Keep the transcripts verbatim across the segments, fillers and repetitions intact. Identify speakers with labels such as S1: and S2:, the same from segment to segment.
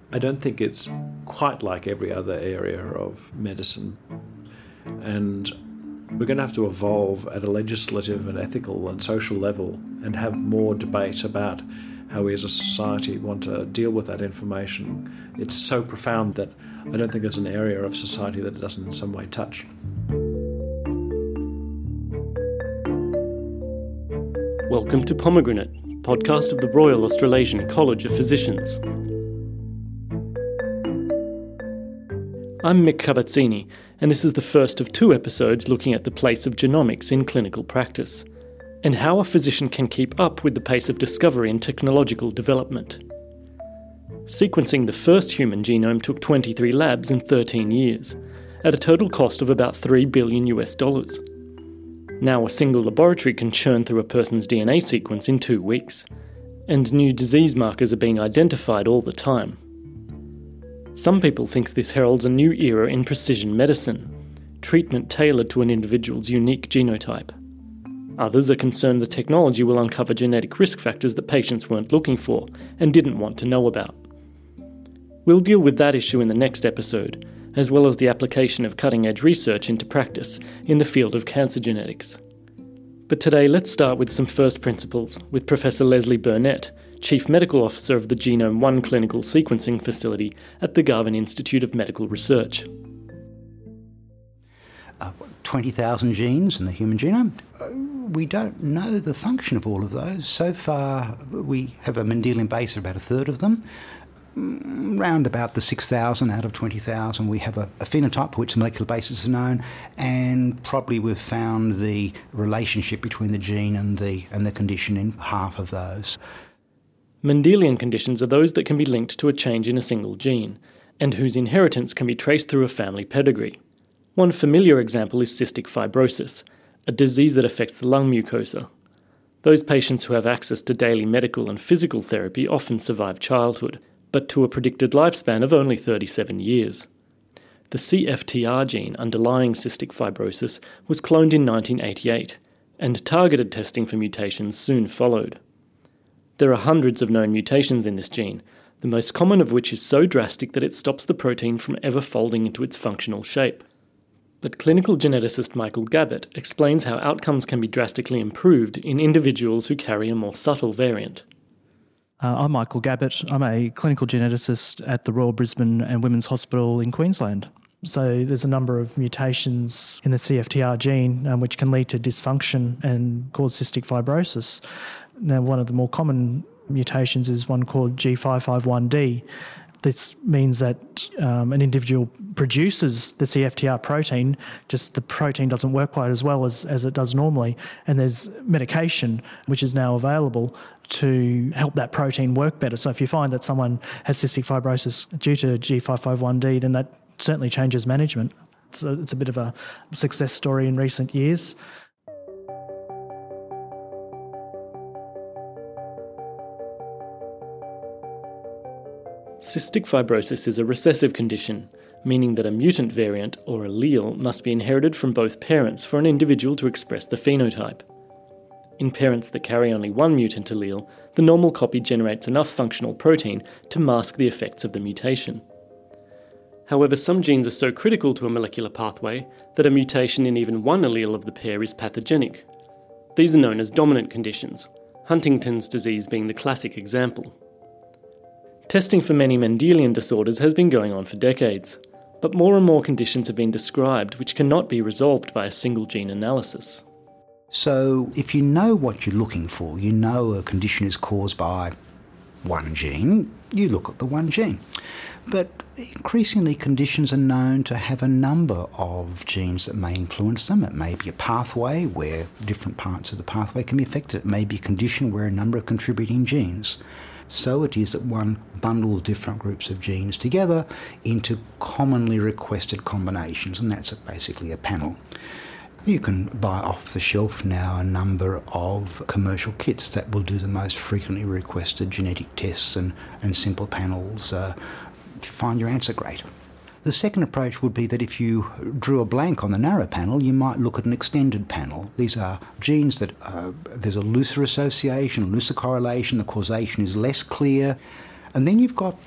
S1: I don't think it's quite like every other area of medicine. And we're going to have to evolve at a legislative and ethical and social level and have more debate about how we as a society want to deal with that information. It's so profound that I don't think there's an area of society that it doesn't in some way touch.
S2: Welcome to Pomegranate, podcast of the Royal Australasian College of Physicians. I'm Mick Cavazzini, and this is the first of two episodes looking at the place of genomics in clinical practice, and how a physician can keep up with the pace of discovery and technological development. Sequencing the first human genome took twenty-three labs in thirteen years, at a total cost of about three billion US dollars. Now a single laboratory can churn through a person's D N A sequence in two weeks, and new disease markers are being identified all the time. Some people think this heralds a new era in precision medicine, treatment tailored to an individual's unique genotype. Others are concerned the technology will uncover genetic risk factors that patients weren't looking for and didn't want to know about. We'll deal with that issue in the next episode, as well as the application of cutting-edge research into practice in the field of cancer genetics. But today, let's start with some first principles with Professor Leslie Burnett, Chief Medical Officer of the Genome One Clinical Sequencing Facility at the Garvan Institute of Medical Research.
S3: Uh, twenty thousand genes in the human genome. Uh, we don't know the function of all of those. So far, we have a Mendelian base of about a third of them. Round about the six thousand out of twenty thousand, we have a, a phenotype for which the molecular basis are known, and probably we've found the relationship between the gene and the and the condition in half of those.
S2: Mendelian conditions are those that can be linked to a change in a single gene, and whose inheritance can be traced through a family pedigree. One familiar example is cystic fibrosis, a disease that affects the lung mucosa. Those patients who have access to daily medical and physical therapy often survive childhood, but to a predicted lifespan of only thirty-seven years. The C F T R gene underlying cystic fibrosis was cloned in nineteen eighty-eight, and targeted testing for mutations soon followed. There are hundreds of known mutations in this gene, the most common of which is so drastic that it stops the protein from ever folding into its functional shape. But clinical geneticist Michael Gabbett explains how outcomes can be drastically improved in individuals who carry a more subtle variant.
S4: Uh, I'm Michael Gabbett. I'm a clinical geneticist at the Royal Brisbane and Women's Hospital in Queensland. So there's a number of mutations in the C F T R gene um, which can lead to dysfunction and cause cystic fibrosis. Now, one of the more common mutations is one called G five five one D. This means that um, an individual produces the C F T R protein, just the protein doesn't work quite as well as, as it does normally, and there's medication which is now available to help that protein work better. So if you find that someone has cystic fibrosis due to G five five one D, then that certainly changes management. It's a, it's a bit of a success story in recent years.
S2: Cystic fibrosis is a recessive condition, meaning that a mutant variant or allele must be inherited from both parents for an individual to express the phenotype. In parents that carry only one mutant allele, the normal copy generates enough functional protein to mask the effects of the mutation. However, some genes are so critical to a molecular pathway that a mutation in even one allele of the pair is pathogenic. These are known as dominant conditions, Huntington's disease being the classic example. Testing for many Mendelian disorders has been going on for decades, but more and more conditions have been described which cannot be resolved by a single gene analysis.
S3: So if you know what you're looking for, you know a condition is caused by one gene, you look at the one gene. But increasingly conditions are known to have a number of genes that may influence them. It may be a pathway where different parts of the pathway can be affected. It may be a condition where a number of contributing genes. So it is that one bundles different groups of genes together into commonly requested combinations, and that's basically a panel. You can buy off the shelf now a number of commercial kits that will do the most frequently requested genetic tests and, and simple panels uh, to find your answer great. The second approach would be that if you drew a blank on the narrow panel, you might look at an extended panel. These are genes that uh, there's a looser association, looser correlation, the causation is less clear. And then you've got the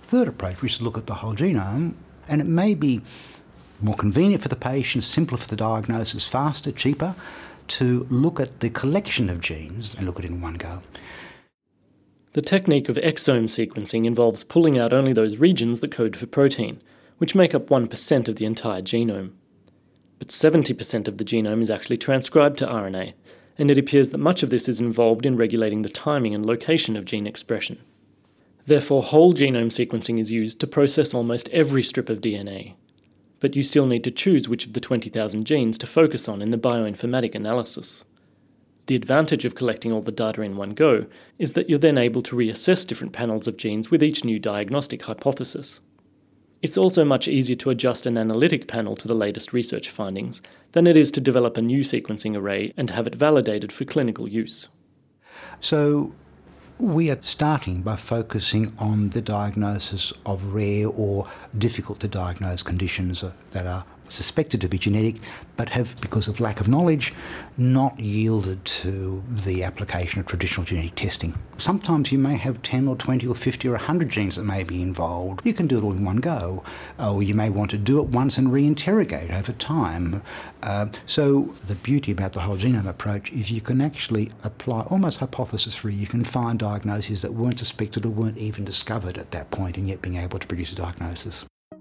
S3: third approach, which is to look at the whole genome, and it may be more convenient for the patient, simpler for the diagnosis, faster, cheaper, to look at the collection of genes and look at it in one go.
S2: The technique of exome sequencing involves pulling out only those regions that code for protein, which make up one percent of the entire genome. But seventy percent of the genome is actually transcribed to R N A, and it appears that much of this is involved in regulating the timing and location of gene expression. Therefore, whole genome sequencing is used to process almost every strip of D N A. But you still need to choose which of the twenty thousand genes to focus on in the bioinformatic analysis. The advantage of collecting all the data in one go is that you're then able to reassess different panels of genes with each new diagnostic hypothesis. It's also much easier to adjust an analytic panel to the latest research findings than it is to develop a new sequencing array and have it validated for clinical use.
S3: So we are starting by focusing on the diagnosis of rare or difficult to diagnose conditions that are suspected to be genetic but have, because of lack of knowledge, not yielded to the application of traditional genetic testing. Sometimes you may have ten or twenty or fifty or one hundred genes that may be involved. You can do it all in one go, or you may want to do it once and re-interrogate over time. Uh, so the beauty about the whole genome approach is you can actually apply, almost hypothesis-free, you can find diagnoses that weren't suspected or weren't even discovered at that point, and yet being able to produce a diagnosis.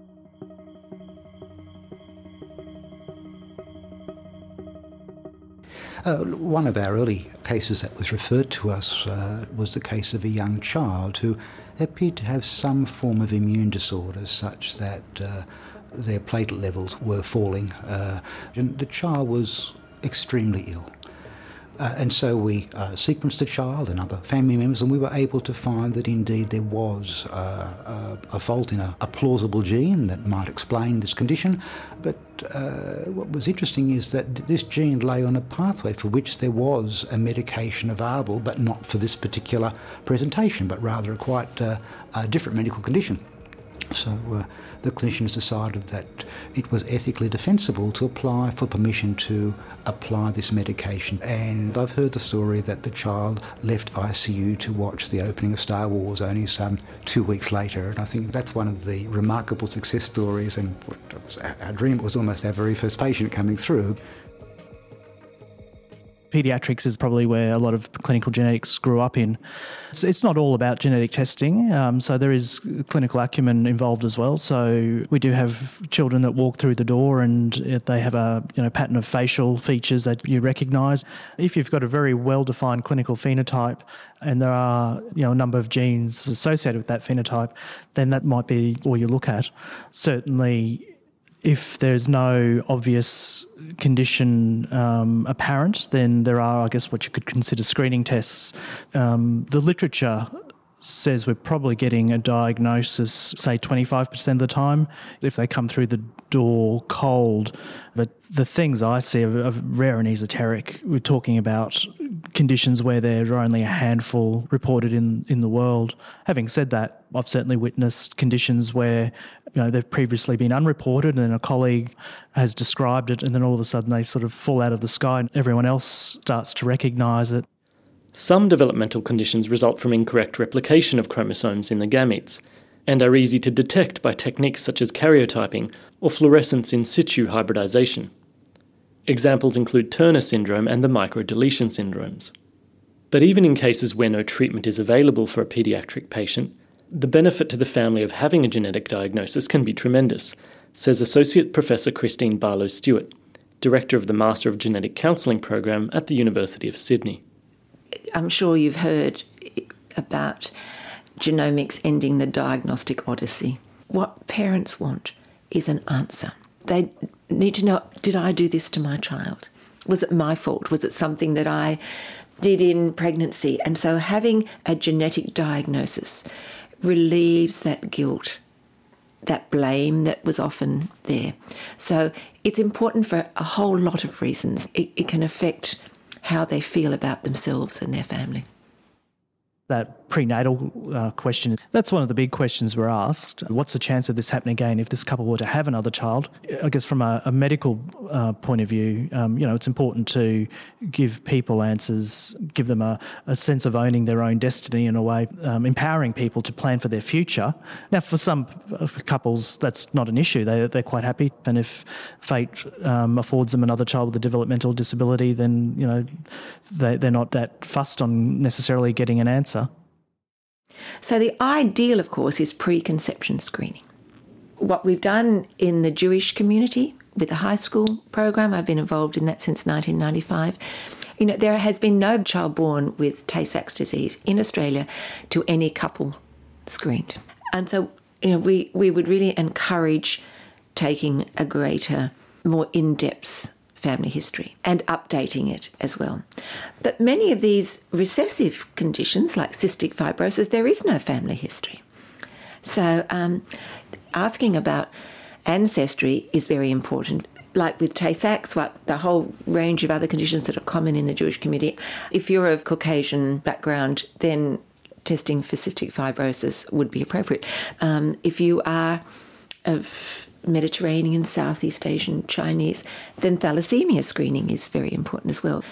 S3: Uh, one of our early cases that was referred to us uh, was the case of a young child who appeared to have some form of immune disorder such that uh, their platelet levels were falling. Uh, and the child was extremely ill. Uh, and so we uh, sequenced the child and other family members, and we were able to find that indeed there was uh, a, a fault in a, a plausible gene that might explain this condition. But uh, what was interesting is that this gene lay on a pathway for which there was a medication available, but not for this particular presentation, but rather a quite uh, a different medical condition. So uh, the clinicians decided that it was ethically defensible to apply for permission to apply this medication. And I've heard the story that the child left I C U to watch the opening of Star Wars only some two weeks later. And I think that's one of the remarkable success stories, and our dream was almost our very first patient coming through.
S4: Pediatrics is probably where a lot of clinical genetics grew up in. It's, it's not all about genetic testing, um, so there is clinical acumen involved as well. So we do have children that walk through the door and they have a you know pattern of facial features that you recognise. If you've got a very well-defined clinical phenotype and there are you know a number of genes associated with that phenotype, then that might be all you look at. Certainly, if there's no obvious condition um, apparent, then there are, I guess, what you could consider screening tests. Um, the literature says we're probably getting a diagnosis, say, twenty-five percent of the time if they come through the door cold. But the things I see are, are rare and esoteric. We're talking about conditions where there are only a handful reported in, in the world. Having said that, I've certainly witnessed conditions where you know they've previously been unreported and a colleague has described it, and then all of a sudden they sort of fall out of the sky and everyone else starts to recognise it.
S2: Some developmental conditions result from incorrect replication of chromosomes in the gametes, and are easy to detect by techniques such as karyotyping or fluorescence in situ hybridization. Examples include Turner syndrome and the microdeletion syndromes. But even in cases where no treatment is available for a paediatric patient, the benefit to the family of having a genetic diagnosis can be tremendous, says Associate Professor Christine Barlow-Stewart, Director of the Master of Genetic Counselling program at the University of Sydney.
S5: I'm sure you've heard about genomics ending the diagnostic odyssey. What parents want is an answer. They need to know, did I do this to my child? Was it my fault? Was it something that I did in pregnancy? And so having a genetic diagnosis relieves that guilt, that blame that was often there. So it's important for a whole lot of reasons. It, it can affect how they feel about themselves and their family.
S4: That prenatal uh, question. That's one of the big questions we're asked. What's the chance of this happening again if this couple were to have another child? I guess from a, a medical uh, point of view, um, you know, it's important to give people answers, give them a, a sense of owning their own destiny in a way, um, empowering people to plan for their future. Now, for some couples, that's not an issue. They, they're quite happy. And if fate um, affords them another child with a developmental disability, then, you know, they, they're not that fussed on necessarily getting an answer.
S5: So the ideal, of course, is preconception screening. What we've done in the Jewish community with the high school program, I've been involved in that since nineteen ninety-five, you know, there has been no child born with Tay-Sachs disease in Australia to any couple screened. And so, you know, we, we would really encourage taking a greater, more in-depth family history and updating it as well. But many of these recessive conditions like cystic fibrosis, there is no family history. So um, asking about ancestry is very important. Like with Tay-Sachs, what the whole range of other conditions that are common in the Jewish community, if you're of Caucasian background, then testing for cystic fibrosis would be appropriate. Um, if you are of Mediterranean, Southeast Asian, Chinese, then thalassemia screening is very important as well.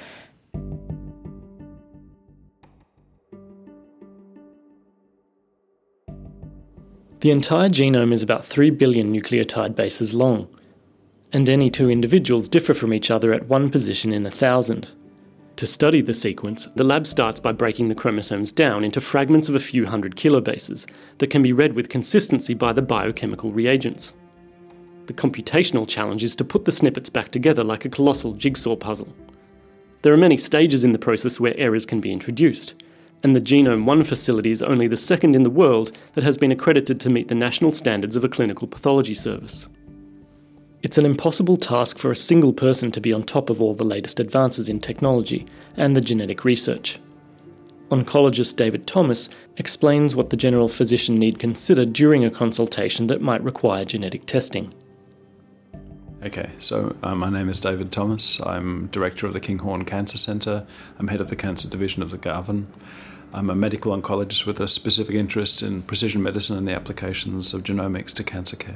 S2: The entire genome is about three billion nucleotide bases long, and any two individuals differ from each other at one position in a thousand. To study the sequence, the lab starts by breaking the chromosomes down into fragments of a few hundred kilobases that can be read with consistency by the biochemical reagents. The computational challenge is to put the snippets back together like a colossal jigsaw puzzle. There are many stages in the process where errors can be introduced, and the Genome One facility is only the second in the world that has been accredited to meet the national standards of a clinical pathology service. It's an impossible task for a single person to be on top of all the latest advances in technology and the genetic research. Oncologist David Thomas explains what the general physician need consider during a consultation that might require genetic testing.
S1: Okay, so uh, my name is David Thomas. I'm director of the Kinghorn Cancer Centre. I'm head of the cancer division of the Garvan. I'm a medical oncologist with a specific interest in precision medicine and the applications of genomics to cancer care.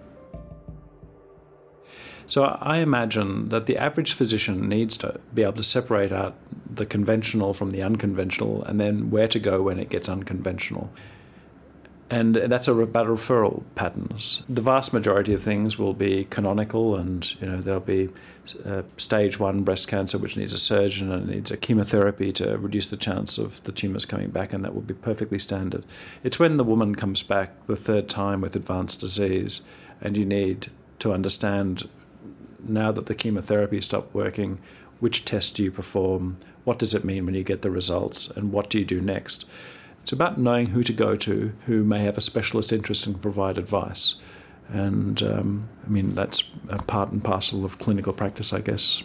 S1: So I imagine that the average physician needs to be able to separate out the conventional from the unconventional and then where to go when it gets unconventional. And that's about referral patterns. The vast majority of things will be canonical, and you know there'll be uh, stage one breast cancer which needs a surgeon and needs a chemotherapy to reduce the chance of the tumours coming back, and that will be perfectly standard. It's when the woman comes back the third time with advanced disease and you need to understand, now that the chemotherapy stopped working, which test do you perform, what does it mean when you get the results, and what do you do next? It's about knowing who to go to, who may have a specialist interest and provide advice. And, um, I mean, that's a part and parcel of clinical practice, I guess.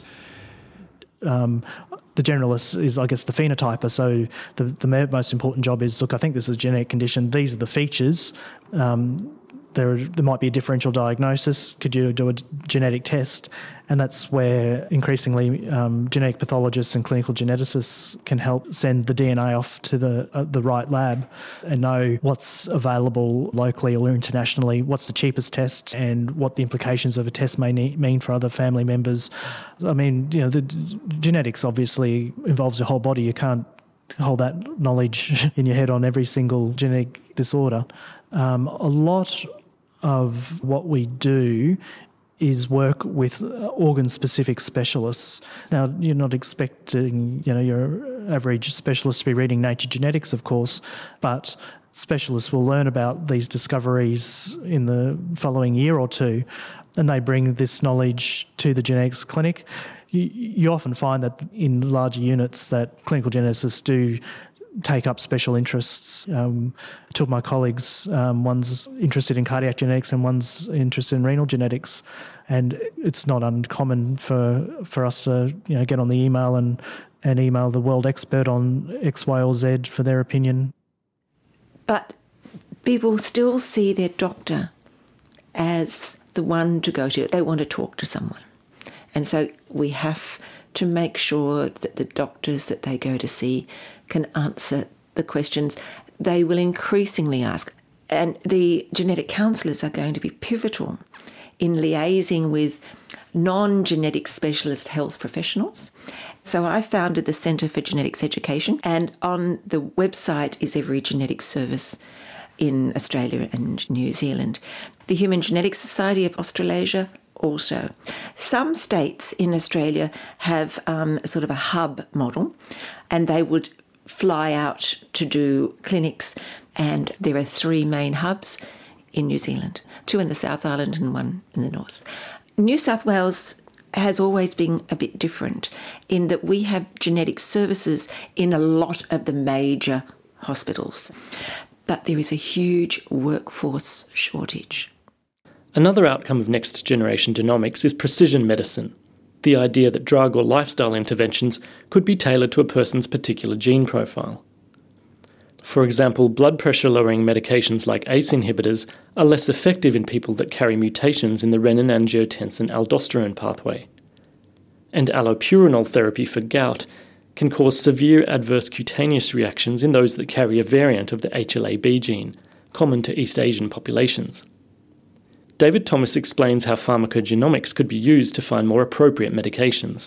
S4: Um, the generalist is, I guess, the phenotyper. So the, the most important job is, look, I think this is a genetic condition. These are the features. Um, There, there might be a differential diagnosis. Could you do a genetic test? And that's where increasingly um, genetic pathologists and clinical geneticists can help send the D N A off to the uh, the right lab and know what's available locally or internationally, what's the cheapest test, and what the implications of a test may need, mean for other family members. I mean, you know, the genetics obviously involves your whole body. You can't hold that knowledge in your head on every single genetic disorder. Um, a lot of what we do is work with organ-specific specialists. Now, you're not expecting, you know, your average specialist to be reading Nature Genetics, of course, but specialists will learn about these discoveries in the following year or two, and they bring this knowledge to the genetics clinic. You, you often find that in larger units that clinical geneticists do take up special interests. Um, two of my colleagues, um, one's interested in cardiac genetics and one's interested in renal genetics, and it's not uncommon for for us to, you know, get on the email and, and email the world expert on X, Y or Z for their opinion.
S5: But people still see their doctor as the one to go to. They want to talk to someone. And so we have to make sure that the doctors that they go to see can answer the questions. they will increasingly ask, and the genetic counsellors are going to be pivotal in liaising with non-genetic specialist health professionals. So I founded the Centre for Genetics Education, and on the website is every genetic service in Australia and New Zealand. The Human Genetics Society of Australasia also. Some states in Australia have um, sort of a hub model, and they would fly out to do clinics, and there are three main hubs in New Zealand, two in the South Island and one in the North. New South Wales has always been a bit different in that we have genetic services in a lot of the major hospitals, but there is a huge workforce shortage.
S2: Another outcome of next-generation genomics is precision medicine, the idea that drug or lifestyle interventions could be tailored to a person's particular gene profile. For example, blood pressure-lowering medications like A C E inhibitors are less effective in people that carry mutations in the renin-angiotensin-aldosterone pathway. And allopurinol therapy for gout can cause severe adverse cutaneous reactions in those that carry a variant of the H L A B gene, common to East Asian populations. David Thomas explains how pharmacogenomics could be used to find more appropriate medications.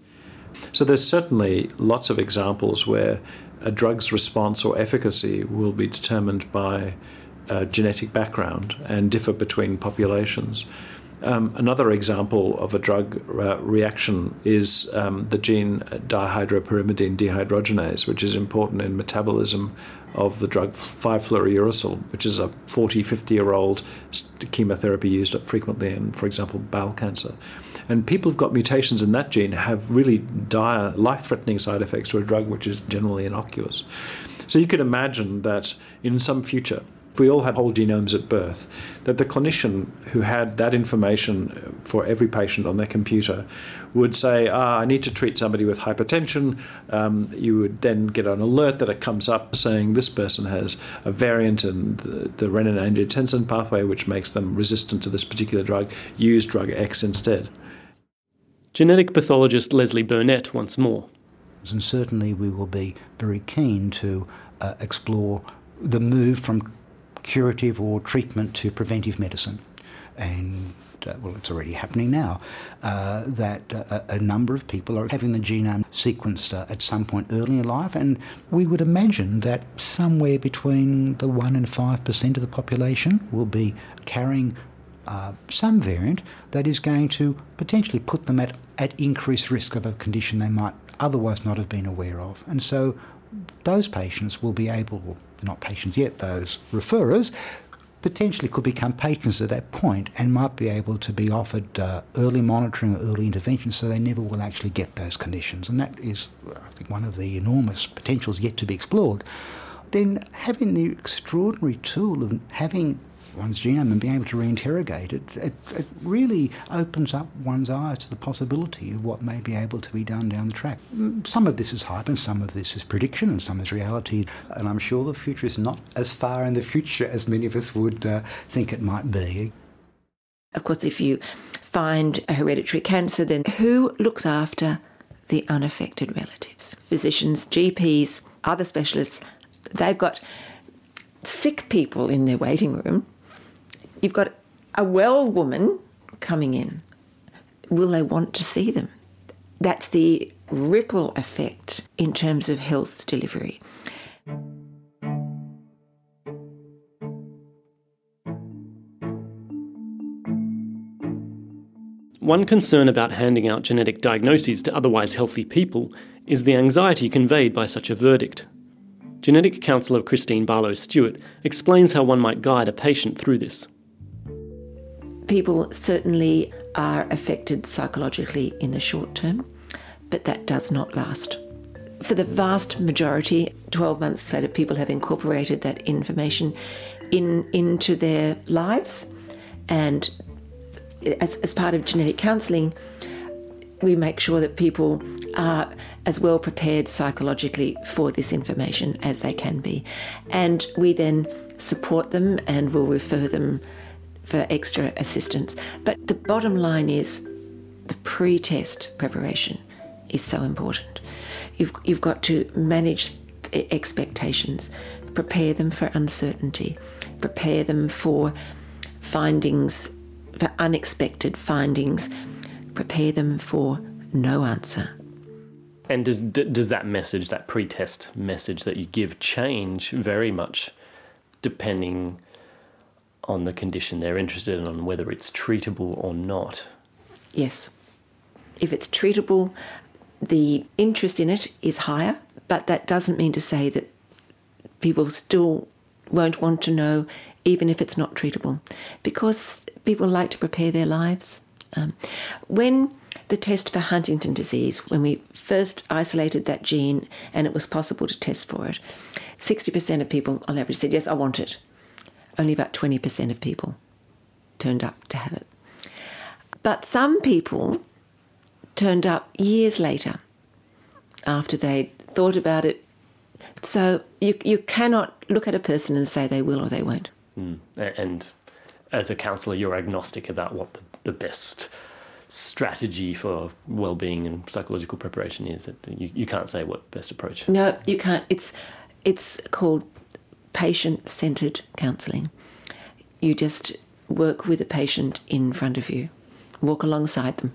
S1: So there's certainly lots of examples where a drug's response or efficacy will be determined by uh, genetic background and differ between populations. Um, another example of a drug uh, reaction is um, the gene dihydropyrimidine dehydrogenase, which is important in metabolism of the drug five fluorouracil, which is a forty, fifty-year-old chemotherapy used frequently in, for example, bowel cancer. And people who've got mutations in that gene have really dire, life-threatening side effects to a drug which is generally innocuous. So you could imagine that in some future, if we all had whole genomes at birth, that the clinician who had that information for every patient on their computer would say, ah, I need to treat somebody with hypertension. Um, you would then get an alert that it comes up saying this person has a variant in the, the renin-angiotensin pathway, which makes them resistant to this particular drug. Use drug X instead.
S2: Genetic pathologist Leslie Burnett once more.
S3: And certainly we will be very keen to uh, explore the move from curative or treatment to preventive medicine. And, uh, well, it's already happening now, uh, that uh, a number of people are having the genome sequenced uh, at some point early in life, and we would imagine that somewhere between the one and five percent of the population will be carrying uh, some variant that is going to potentially put them at, at increased risk of a condition they might otherwise not have been aware of. And so those patients will be able, not patients yet, those referrers, potentially could become patients at that point and might be able to be offered uh, early monitoring or early intervention so they never will actually get those conditions. And that is, I think, one of the enormous potentials yet to be explored. Then having the extraordinary tool of having one's genome and being able to reinterrogate it, it, it really opens up one's eyes to the possibility of what may be able to be done down the track. Some of this is hype and some of this is prediction and some is reality, and I'm sure the future is not as far in the future as many of us would uh, think it might be.
S5: Of course, if you find a hereditary cancer, then who looks after the unaffected relatives? Physicians, G Ps, other specialists, they've got sick people in their waiting room. You've got a well woman coming in. Will they want to see them? That's the ripple effect in terms of health delivery.
S2: One concern about handing out genetic diagnoses to otherwise healthy people is the anxiety conveyed by such a verdict. Genetic counsellor Christine Barlow-Stewart explains how one might guide a patient through this.
S5: People certainly are affected psychologically in the short term, but that does not last. For the vast majority, twelve months later, people have incorporated that information in into their lives, and as, as part of genetic counselling, we make sure that people are as well prepared psychologically for this information as they can be. And we then support them and will refer them for extra assistance. But the bottom line is the pre-test preparation is so important. You've, you've got to manage the expectations. prepare them for uncertainty, prepare them for findings, for unexpected findings, prepare them for no answer.
S2: And does does that message, that pre-test message that you give, change very much depending on the condition they're interested in, on whether it's treatable or not?
S5: Yes. If it's treatable, the interest in it is higher, but that doesn't mean to say that people still won't want to know, even if it's not treatable, because people like to prepare their lives. Um, when the test for Huntington disease, when we first isolated that gene and it was possible to test for it, sixty percent of people on average said, yes, I want it. Only about twenty percent of people turned up to have it. But some people turned up years later after they thought about it. So you you cannot look at a person and say they will or they won't.
S2: Mm. And as a counsellor, you're agnostic about what the, the best strategy for well-being and psychological preparation is. That you, you can't say what best approach.
S5: No, you can't. It's it's called patient-centred counselling. You just work with the patient in front of you, walk alongside them.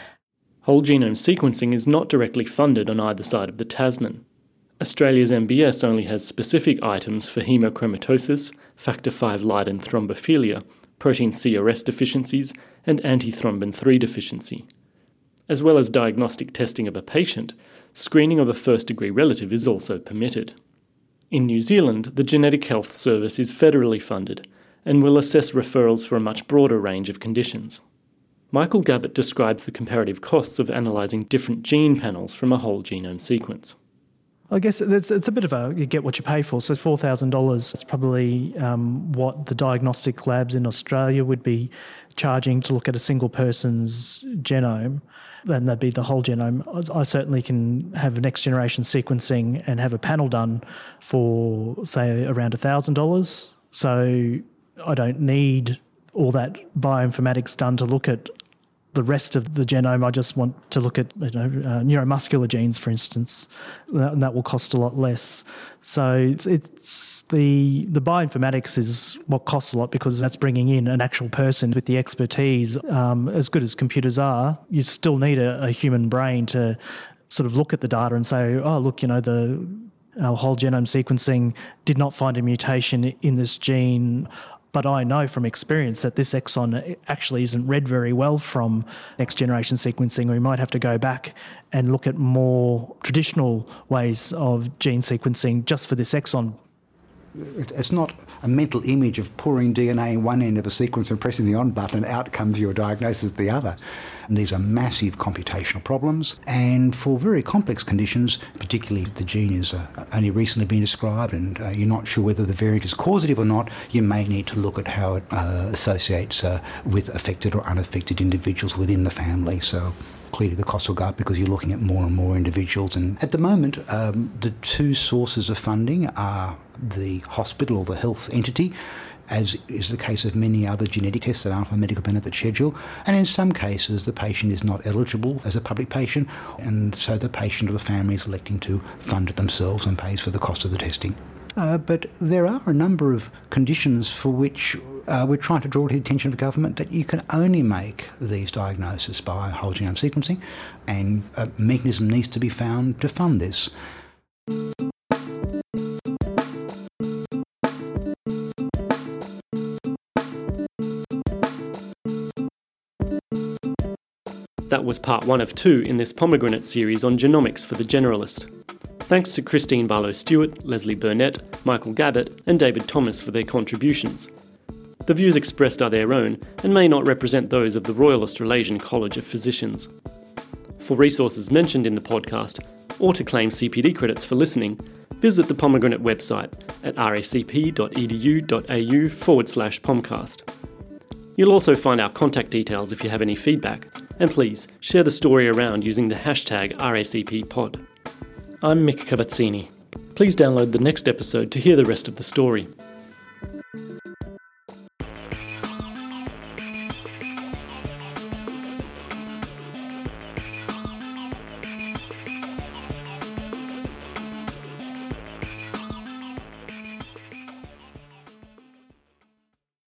S2: Whole genome sequencing is not directly funded on either side of the Tasman. Australia's M B S only has specific items for hemochromatosis, factor five Leiden thrombophilia, protein C R S deficiencies, and antithrombin three deficiency. As well as diagnostic testing of a patient, screening of a first-degree relative is also permitted. In New Zealand, the Genetic Health Service is federally funded and will assess referrals for a much broader range of conditions. Michael Gabbett describes the comparative costs of analysing different gene panels from a whole genome sequence.
S4: I guess it's, it's a bit of a, you get what you pay for. So four thousand dollars is probably um, what the diagnostic labs in Australia would be charging to look at a single person's genome. And that'd be the whole genome. I certainly can have next generation sequencing and have a panel done for, say, around one thousand dollars. So I don't need all that bioinformatics done to look at the rest of the genome. I just want to look at, you know, uh, neuromuscular genes, for instance, and that will cost a lot less. So it's, it's the the bioinformatics is what costs a lot, because that's bringing in an actual person with the expertise. Um, as good as computers are, you still need a, a human brain to sort of look at the data and say, oh, look, you know, the our whole genome sequencing did not find a mutation in this gene. But I know from experience that this exon actually isn't read very well from next-generation sequencing. We might have to go back and look at more traditional ways of gene sequencing just for this exon.
S3: It's not a mental image of pouring D N A in one end of a sequence and pressing the on button, out comes your diagnosis at the other. And these are massive computational problems, and for very complex conditions, particularly if the gene is uh, only recently been described and uh, you're not sure whether the variant is causative or not, you may need to look at how it uh, associates uh, with affected or unaffected individuals within the family. So clearly the cost will go up because you're looking at more and more individuals. And at the moment, um, the two sources of funding are the hospital or the health entity, as is the case of many other genetic tests that aren't on the medical benefit schedule. And in some cases, the patient is not eligible as a public patient, and so the patient or the family is electing to fund it themselves and pays for the cost of the testing. Uh, but there are a number of conditions for which uh, we're trying to draw to the attention of the government that you can only make these diagnoses by whole genome sequencing, and a mechanism needs to be found to fund this.
S2: That was part one of two in this Pomegranate series on genomics for the generalist. Thanks to Christine Barlow-Stewart, Leslie Burnett, Michael Gabbett and David Thomas for their contributions. The views expressed are their own and may not represent those of the Royal Australasian College of Physicians. For resources mentioned in the podcast, or to claim C P D credits for listening, visit the Pomegranate website at racp.edu.au forward slash pomcast. You'll also find our contact details if you have any feedback, and please share the story around using the hashtag R A C P pod. I'm Mick Cavazzini. Please download the next episode to hear the rest of the story.